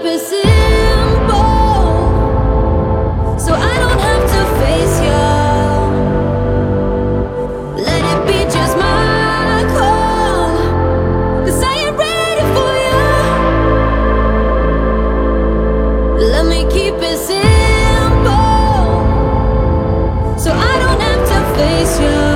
it simple, so I don't have to face you. Let it be just my call, 'cause I ain't ready for you. Let me keep it simple, so I don't have to face you.